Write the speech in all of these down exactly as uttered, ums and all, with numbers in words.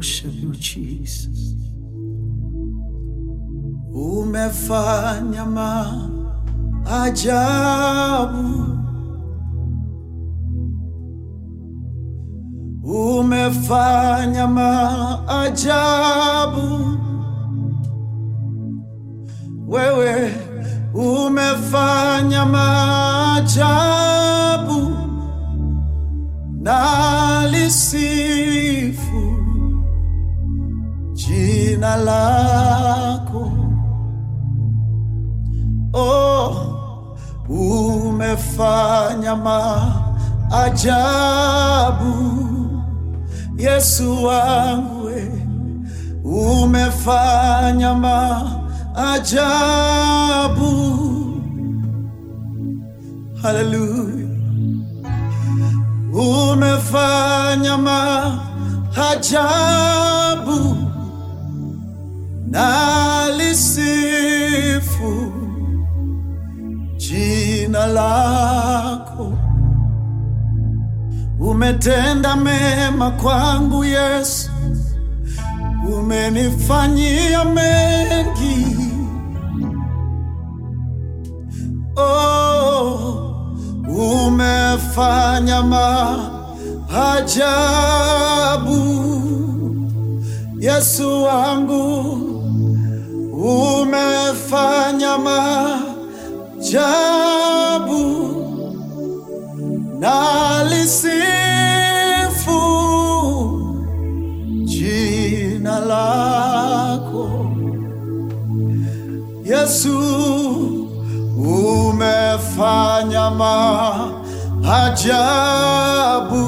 worship you, Jesus. Umefanya maajabu, umefanya maajabu, wewe umefanya maajabu, nalisifu jina lako. Oh, umefanya maajabu, Yesu wangu we, umefanya maajabu. Hallelujah. Umefanya maajabu, nalisifu jina lako. Umetenda mema kwangu Yesu, umenifanyia mengi. Oh, umefanya maajabu, Yesu wangu, umefanya maajabu, nalisifu jina lako. Yesu, umefanya maajabu.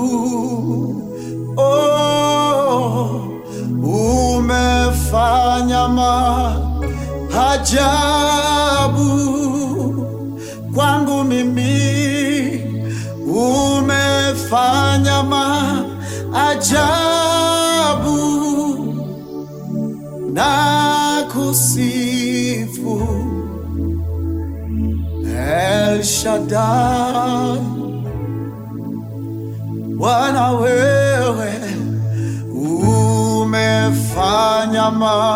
Oh, umefanya maajabu kwangu mimi, umefanya maajabu, nakusifu El Shaddai. Bwana wewe umefanya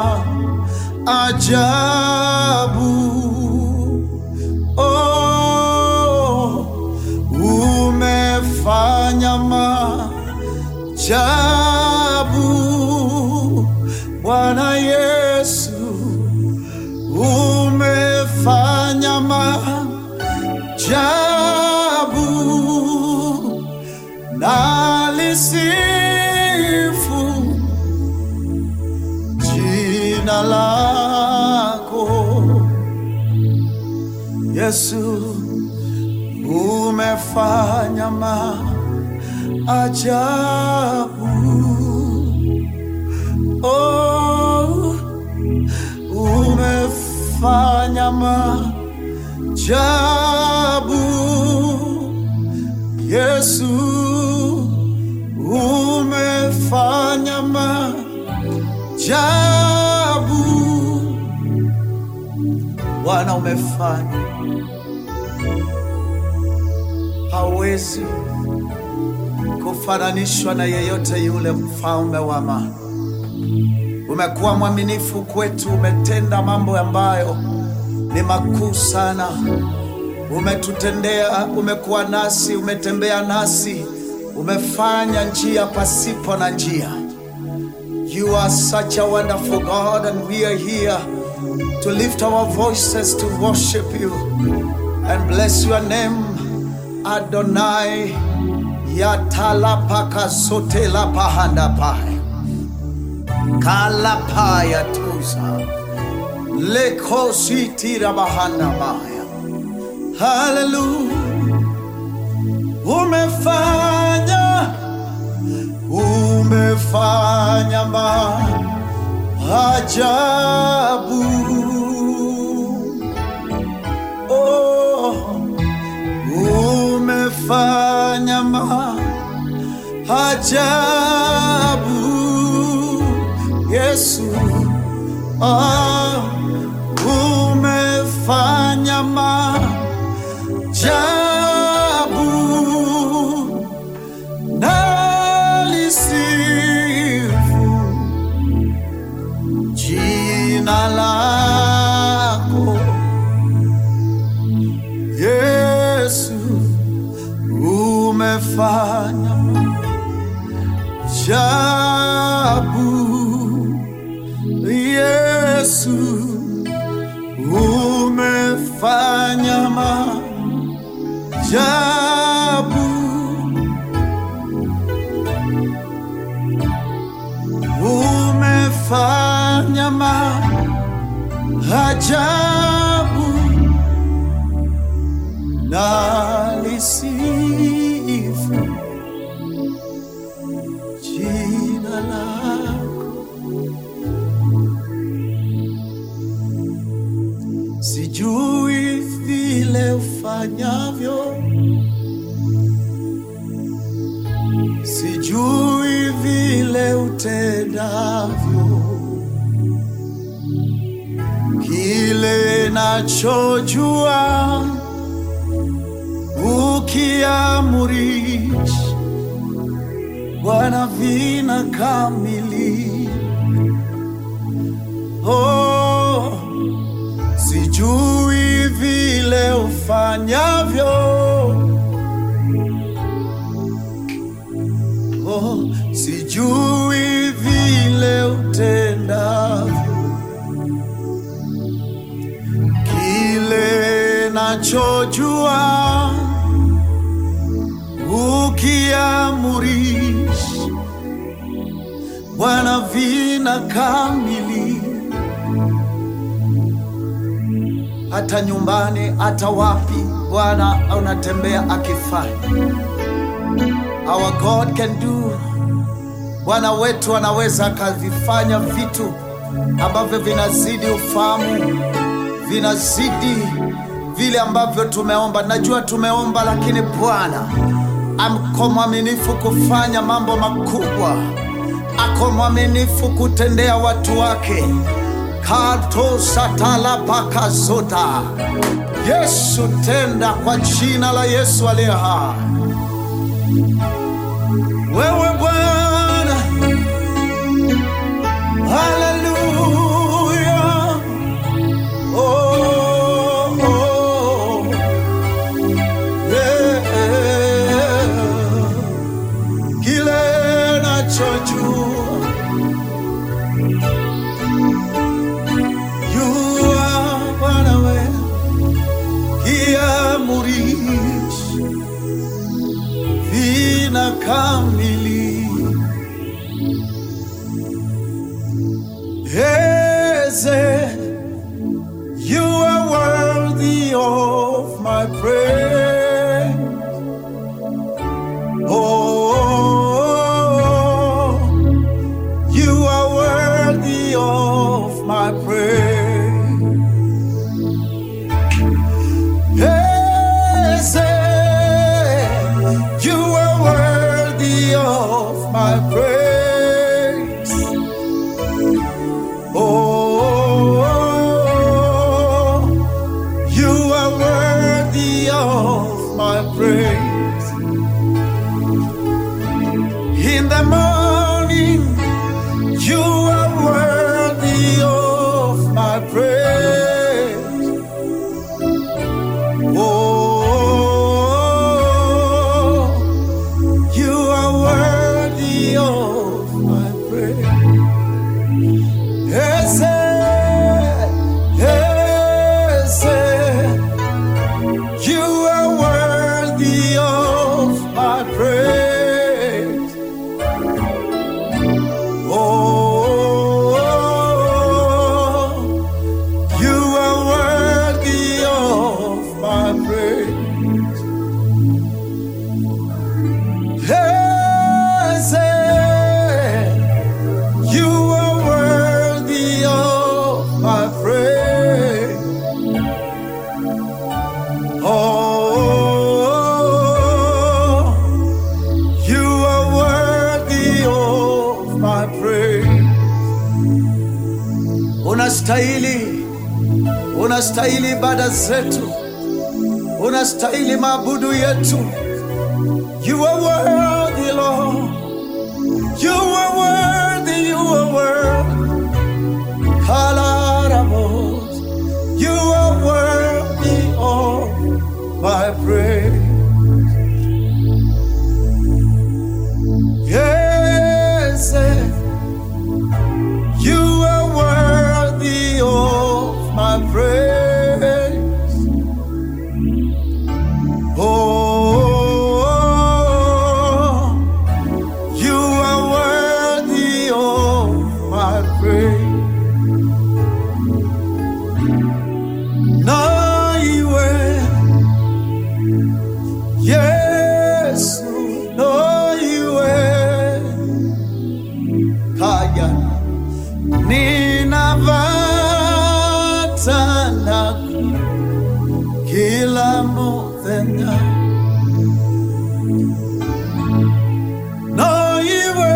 maajabu. Oh, umefanya maajabu. Bwana Yesu umefanya maajabu, nalisifu jina lako. Yesu, umefanya maajabu. Oh, umefanya maajabu. Yesu, umefanya maajabu. Bwana umefanya, hawezi kufananishwa na yeyote yule, mfalme wa amani. Umekuwa mwaminifu kwetu, umetenda mambo ambayo ni makuu sana. Umetutendea, umekuwa nasi, umetembea nasi, umefanya njia pasipo na njia. You are such a wonderful God, and we are here to lift our voices to worship you and bless your name, Adonai. Yatalapaka sotela pahanda pai kalapaya tuza leko sitira bahanda baya. Hallelujah. Umefanya, umefanya maajabu. Oh, umefanya maajabu. Yesu, oh, umefanya maajabu, nalisifu Yesu, umefanya maajabu, umefanya maajabu, nalisifu jina lako. Sijui vile ufanyavyo, sijui vile utendavyo, kile nachojua ukiamurisha Bwana vinakamilika. Oh, sijui vile ufanyavyo, oh, sijui vile utendavyo, kile nachojua ukiamurisha Bwana vinakamilika. Hata nyumbani, hata wapi, Bwana unatembea akifanya. Our God can do. Bwana wetu anaweza akavifanya vitu ambavyo vinazidi ufahamu, vinazidi vile ambavyo tumeomba. Najua tumeomba, lakini Bwana ako mwaminifu kufanya mambo makubwa, ako mwaminifu kutendea watu wake. Kato satala pakazota. Yesu, tenda kwa jina la Yesu aliye hai. Wewe Bwana, haleluya. Oh, oh, yeah. Kile nachojua kamili. Eze, you are worthy of my praise. Oh, you are worthy of my praise. Eze, you are worthy of my praise. Oh, you are worthy of my praise. In the morning, you are worthy of my praise. Oh, you are worthy of my praise. Yes, yes, you are worthy of my praise. Oh, you are worthy of my praise. Yes, you are worthy of my praise. Oh, you are worthy of my praise. Unastahili, unastahili ibada zetu, unastahili maabudu yetu. You are worthy, Lord. You are worthy, you are worthy. Kalaramos, you are worthy of my praise. Yes, ninavatana kila muthenya no iwe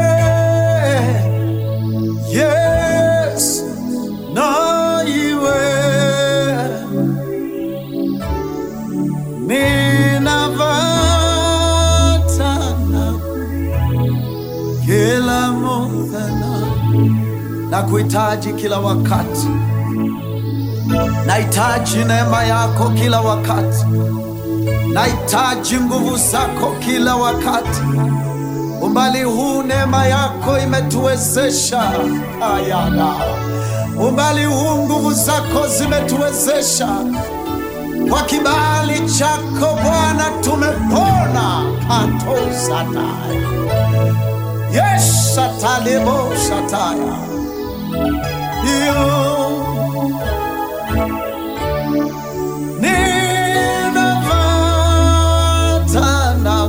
yes no iwe ninavatana kila muthenya na kuhitaji kila wakati. Nahitaji neema yako kila wakati. Nahitaji nguvu zako kila wakati. Umbali huu neema yako imetuwezesha. Ayana. Umbali huu nguvu zako zimetuwezesha. Kwa kibali chako Bwana tumepona. Kanto sataya. Yes, satalebo sataya. You ninavatana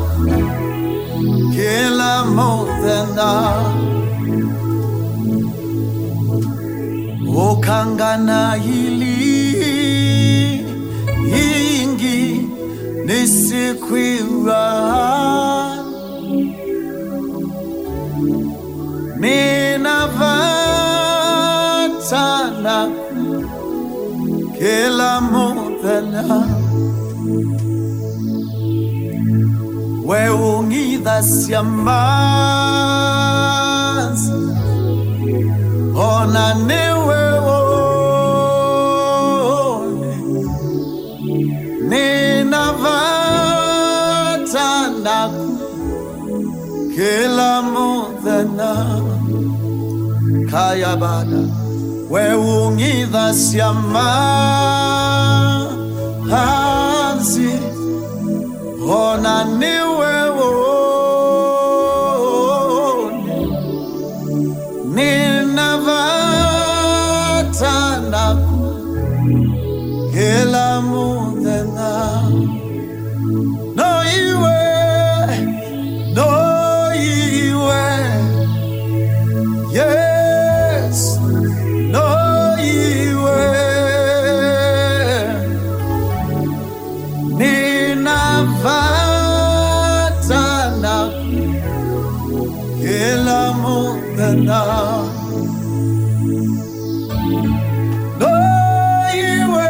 kila muthenya ukangana hili ingi nisikwira ninavatana kila muthenya we ungithasya manzi ona niwe wone ninavatana kila muthenya kaya bada we ungithasya manzi ona niwe wone ninavatana kila muthenya no iwe no iwe yes no iwe ninavatana kila muthenya no iwe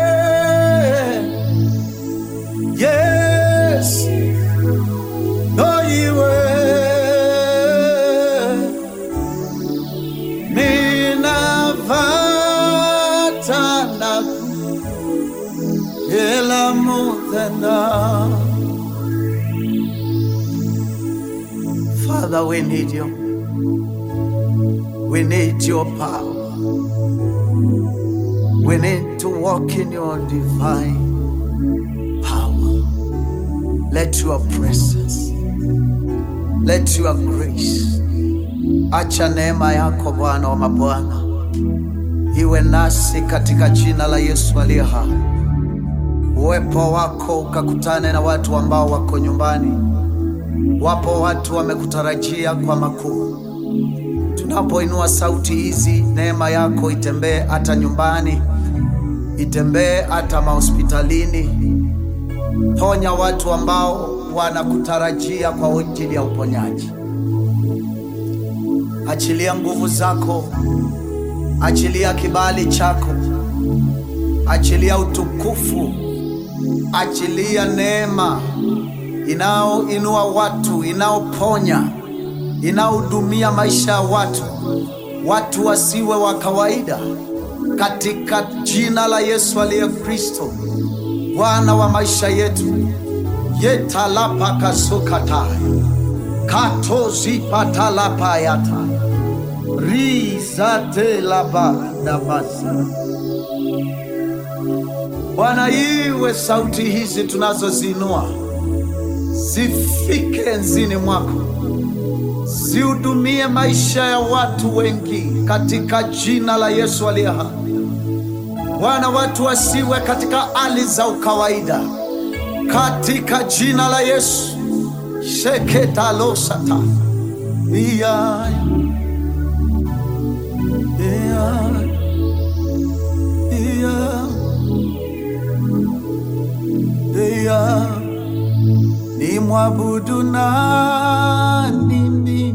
yes no iwe ninavatana kila muthenya. Father, we need you. We need your power. We need to walk in your divine power. Let your presence, let your grace, acha neema yako Bwana wa mabwana iwe nasi katika jina la Yesu aliye hai. Uwepo wako ukakutane na watu ambao wako nyumbani. Wapo watu wamekutarajia kwa makuu. Tunapoinua sauti hizi, neema yako itembee hata nyumbani, itembee hata mahospitalini. Ponya watu ambao wanakutarajia kwa ajili ya uponyaji. Achilia nguvu zako, achilia kibali chako, achilia utukufu, achilia neema inao inua watu, inaoponya, inaohudumia maisha ya watu. Watu wasiwe wa kawaida katika jina la Yesu aliye Kristo, Bwana wa maisha yetu. Yetalapa kasukata katozi patalapa yata rizate laba nabasa. Bwana, iwe sauti hizi tunazozinua zifike enzini mwako, zihudumie maisha ya watu wengi katika jina la Yesu aliye hai. Bwana, watu wasiwe katika hali za ukawaida katika jina la Yesu. Sheketa losata iya iya mwabudu nani mimi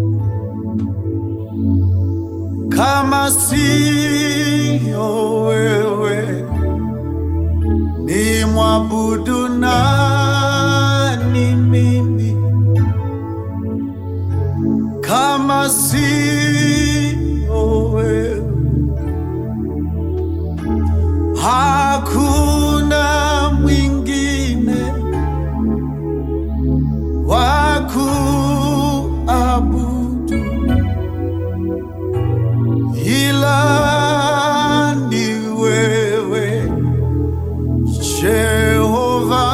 kama siyo wewe? Ni mwabudu nani mimi kama siyo wewe? Hakuna mwingine wa kuabudu ila ni wewe Jehova,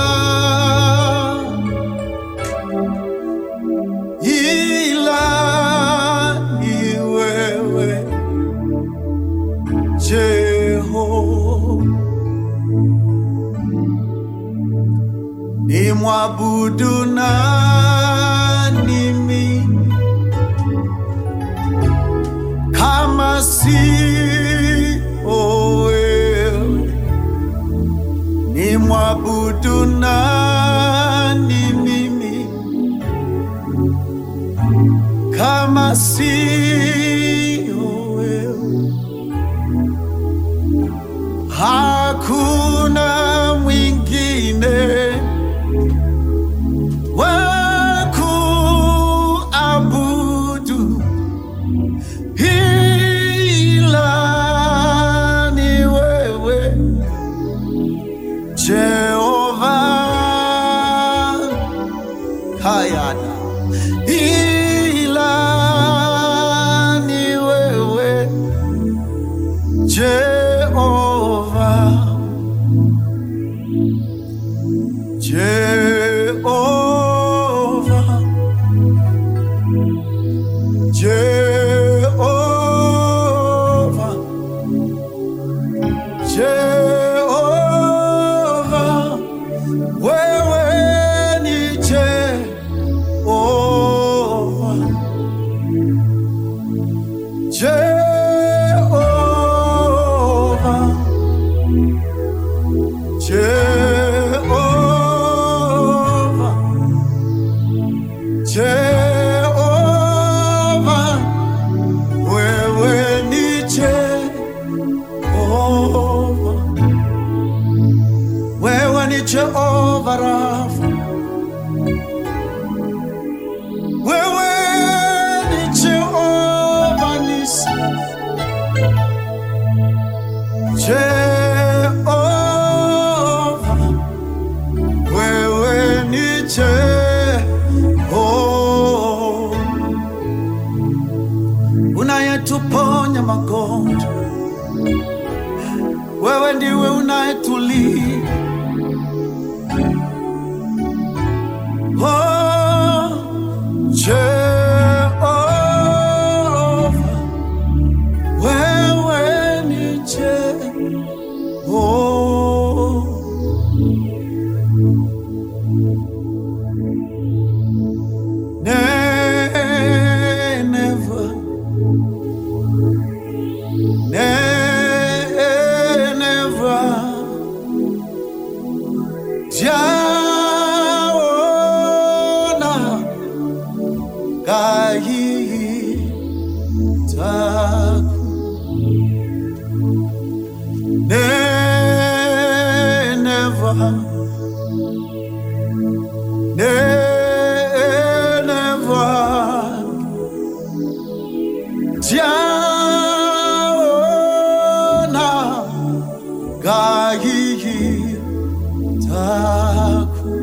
ila ni wewe Jehova. Ni mwabudu nani mimi kama siyo wewe? Ni mwabudu nani mimi kama siyo wewe? Hakuna mwingine wa kuabudu ila ni wewe Jehova. Hayana ila ni wewe Jehova. Jehova, Jehova, Jehova, wewe ni Jehova. Jehova, Jehova, Jehova, wewe ni Jehova. Wewe ni Jehova Rafa, wewe ni Jehova Nisi. Jehova, wewe ni Jehova, unayetuponya magonjwa. Wewe ndiwe unayetulinda. Oh, Jehova, wewe ni Jehova. Never, never, jaona kai taku. Never, never, jaona kai taku.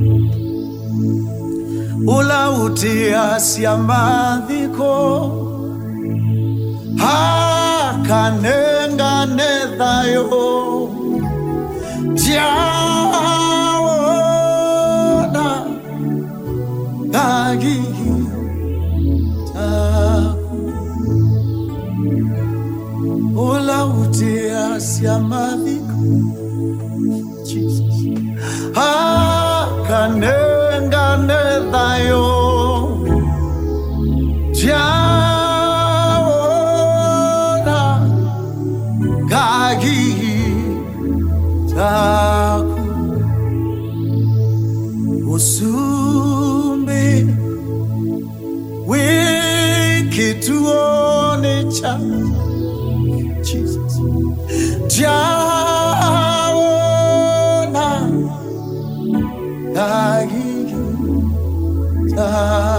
Ulautia siamadhiko hakanenga nethayo jaona kai taku. Ulautia siamadhiko Jesus hakanenga nethayo jaona kai taku. Usu cha Jesus jaona agita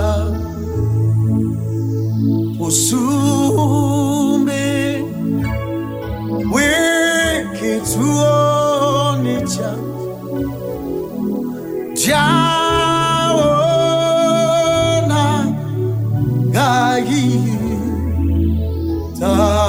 usumbe wikituoni cha jaona agita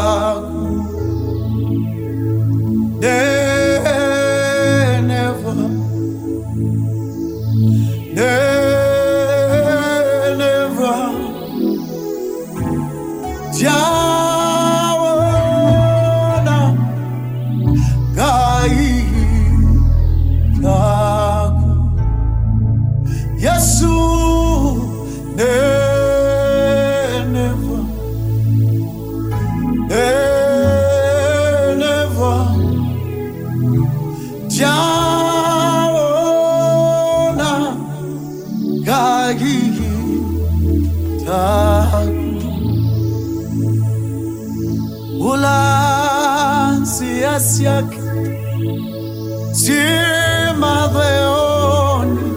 Sima veoni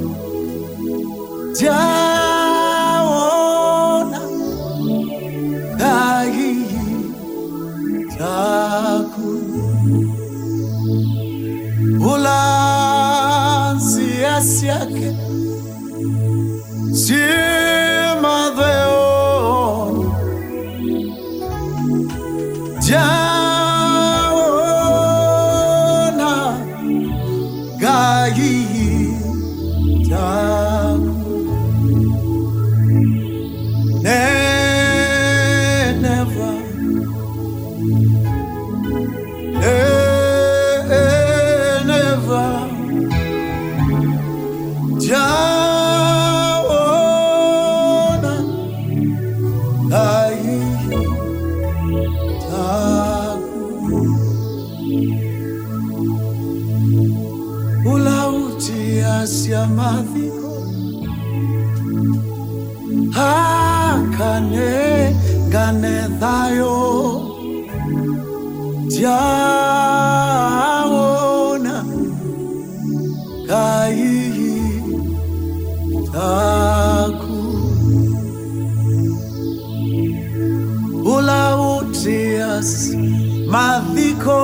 jaona agitaku ulansi asiake sima veoni jaona Hakane gane thayo jaona kai taku ulautias madhiko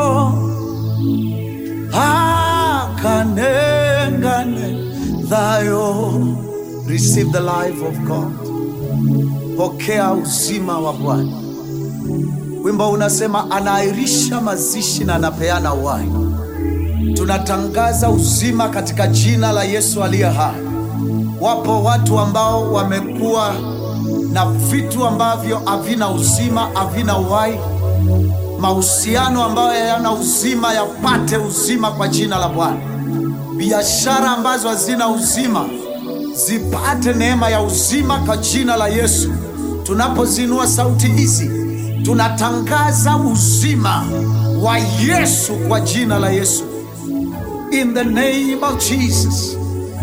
hakane gane thayo. Receive the life of God. Pokea uzima wa Bwana. Wimbo unasema anairisha mazishi na anapeana uhai. Tunatangaza uzima katika jina la Yesu aliye hai. Wapo watu ambao wamekuwa na vitu ambavyo havina uzima, havina uhai. Mahusiano ambayo hayana uzima yapate uzima kwa jina la Bwana. Biashara ambazo hazina uzima zipate neema ya uzima kwa jina la Yesu. Tunapozinua sauti hizi, tunatangaza uzima wa Yesu kwa jina la Yesu. In the name of Jesus.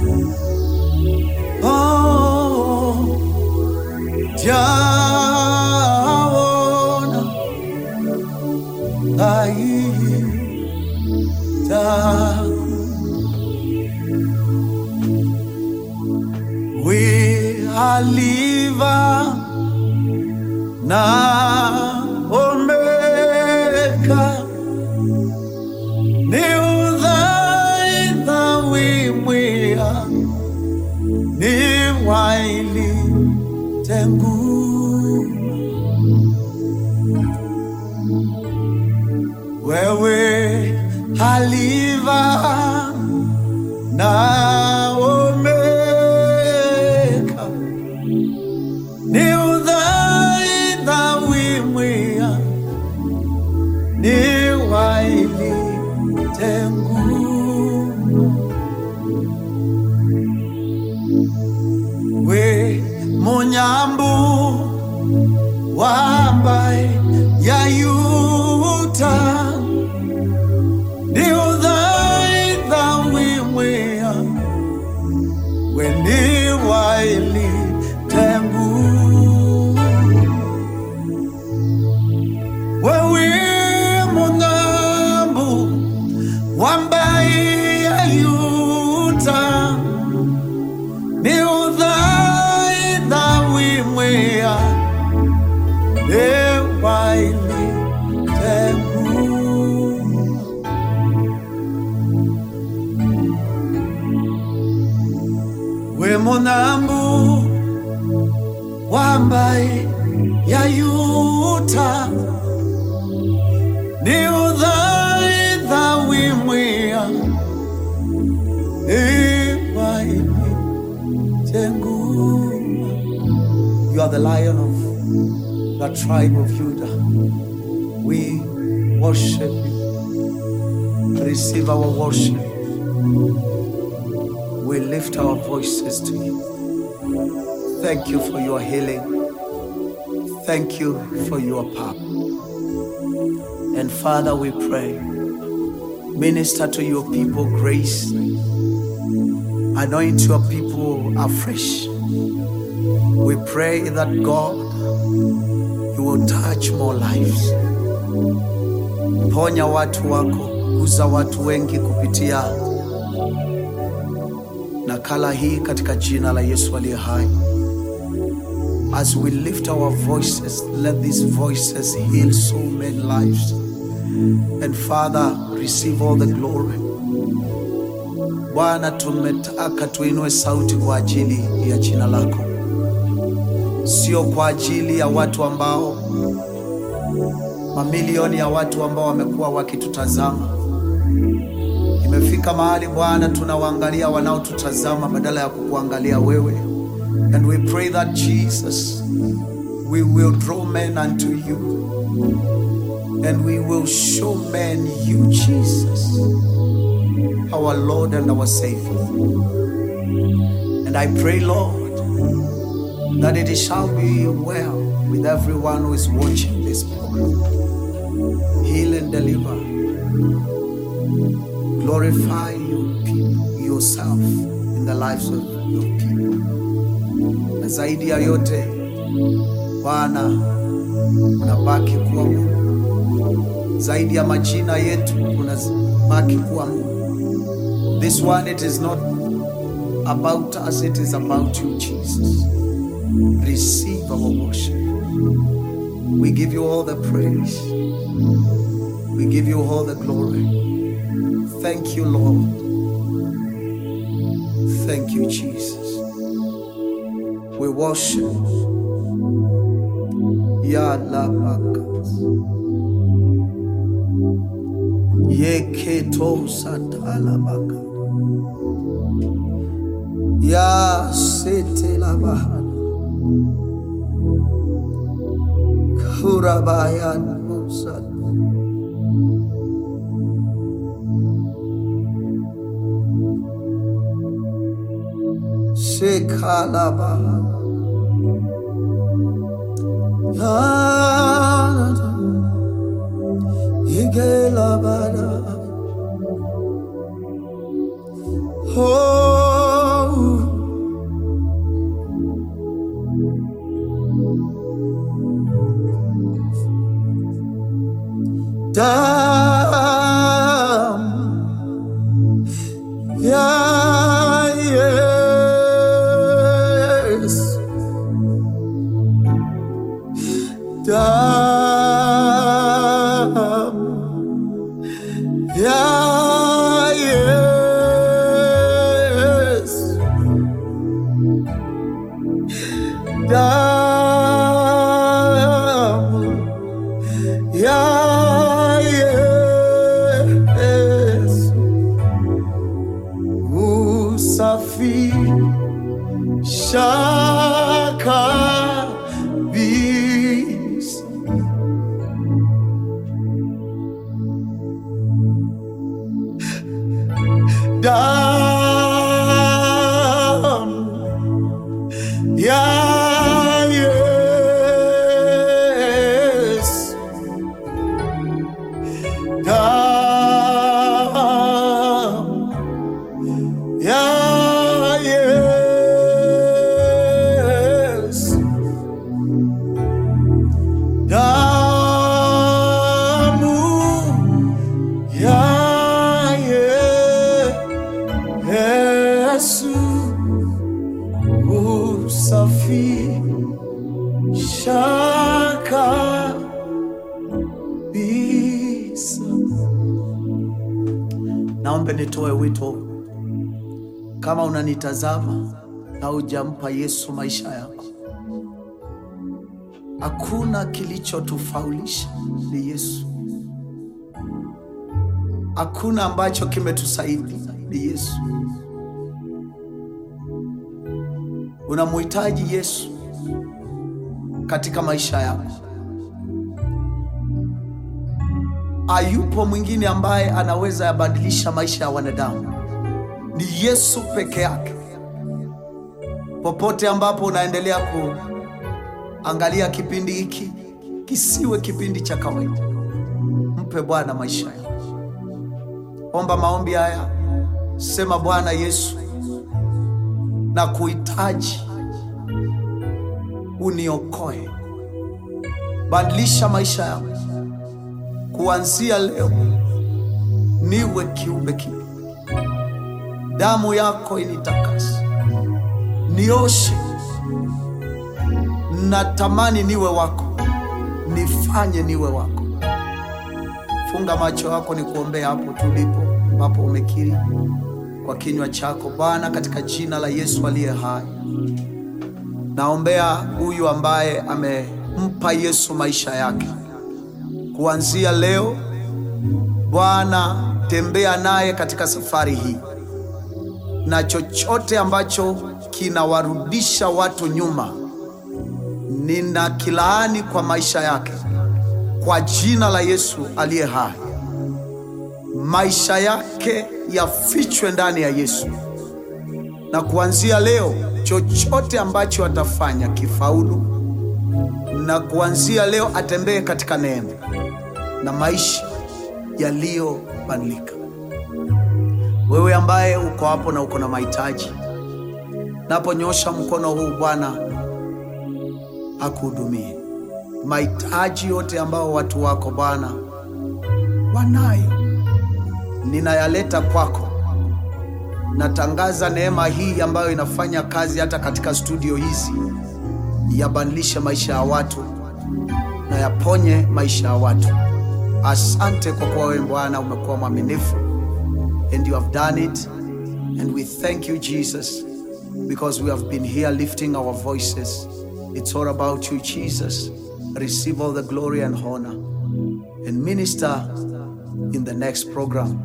Oh, jaona aita. We are Alpha na Omega, ni udhaitha wimwia, ni waili tengu. Wewe Alpha na Omega, ni udhaitha wimwia, ni waili tengu. We munyambu wambaye ya yuta, ni udhaitha We monambu wambaye ya yuta ni udhai dhawimwia iwaini tengu. You are the Lion of the tribe of Judah. We worship you. Receive our worship. We lift our voices to you. Thank you for your healing. Thank you for your power. And Father, we pray, minister to your people grace. Anoint your people afresh. We pray that God, you will touch more lives. Ponya watu wako, guza watu wengi kupitia nakala hii katika jina la Yesu aliye hai. As we lift our voices, let these voices heal so many lives. And Father, receive all the glory. Bwana, tumetaka tuinue sauti kwa ajili ya jina lako, sio kwa ajili ya watu ambao, mamilioni ya watu ambao wamekuwa wakitutazama. Imefika mahali Bwana tunawaangalia wanaotutazama badala ya kukuangalia wewe. And we pray that Jesus, we will draw men unto you, and we will show men you, Jesus, our Lord and our Savior. And I pray, Lord, that it shall be well with everyone who is watching this program. Heal and deliver. Glorify your people, yourself in the lives of your people. Na zaidi ya yote, Bwana, unabaki kuwa Mungu. Zaidi ya majina yetu, unabaki kuwa Mungu. This one, it is not about us, it is about you, Jesus. Receive our worship. We give you all the praise. We give you all the glory. Thank you, Lord. Thank you, Jesus. We worship. Ya la bakas. Ye keto satala bakas. Ya sete la bahana. Kurabayan musat. Shekalaba Yanada Igelabada Oh Dam Yeah Yeah Dam, yeah, yes. Dam, yeah, yes. Usafi shaka bis Naomba nitoe wito. Kama unanitazama na hujampa Yesu maisha yako, hakuna kilichotufaulisha, ni Yesu. Hakuna ambacho kimetusaidia, ni Yesu. Unamhitaji Yesu katika maisha yako. Hayupo mwingine ambaye anaweza yabadilisha maisha ya wanadamu, ni Yesu peke yake. Popote ambapo unaendelea kuangalia kipindi hiki, kisiwe kipindi cha kawaida. Mpe Bwana maisha yako. Omba maombi haya, sema: Bwana Yesu, na kuhitaji, uniokoe. Badilisha maisha yangu. Kuanzia leo niwe kiumbe kipya. Damu yako initakase, nioshe. Natamani niwe wako, nifanye niwe wako. Funga macho yako nikuombea hapo tulipo, ambapo umekiri kwa kinywa chako. Bwana, katika jina la Yesu aliye hai, naombea huyu ambaye amempa Yesu maisha yake. Kuanzia leo Bwana, tembea naye katika safari hii, na chochote ambacho kinawarudisha watu nyuma, nina kilaani kwa maisha yake kwa jina la Yesu aliye hai. Maisha yake yafichwe ndani ya Yesu, na kuanzia leo chochote ambacho atafanya kifaulu, na kuanzia leo atembee katika neema na maisha yaliyobadilika. Wewe ambaye uko hapo na uko na mahitaji, naponyosha mkono huu, Bwana akuhudumie. Mahitaji yote ambao watu wako Bwana wanayo, ninayaleta kwako. Natangaza neema hii ambayo inafanya kazi hata katika studio hizi, yabadilishe maisha ya watu na yaponye maisha ya watu. Asante kwa kuwa wewe Bwana umekuwa mwaminifu, and you have done it, and we thank you Jesus, because we have been here lifting our voices. It's all about you Jesus. Receive all the glory and honor, and minister in the next program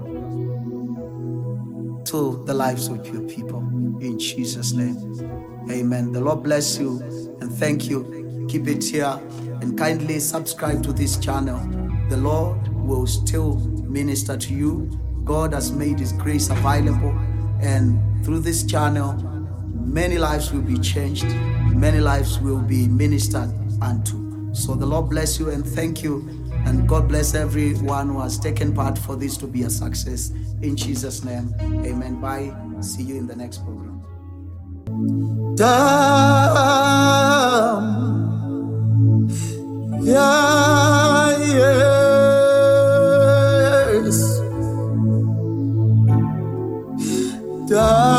to the lives of your people. In Jesus' name, amen. The Lord bless you, and thank you. Keep it here, and kindly subscribe to this channel. The Lord will still minister to you. God has made His grace available, and through this channel, many lives will be changed. Many lives will be ministered unto. So the Lord bless you, and thank you. And God bless everyone who has taken part for this to be a success. In Jesus' name, amen. Bye. See you in the next program. Damn. Yeah, yes. Damn.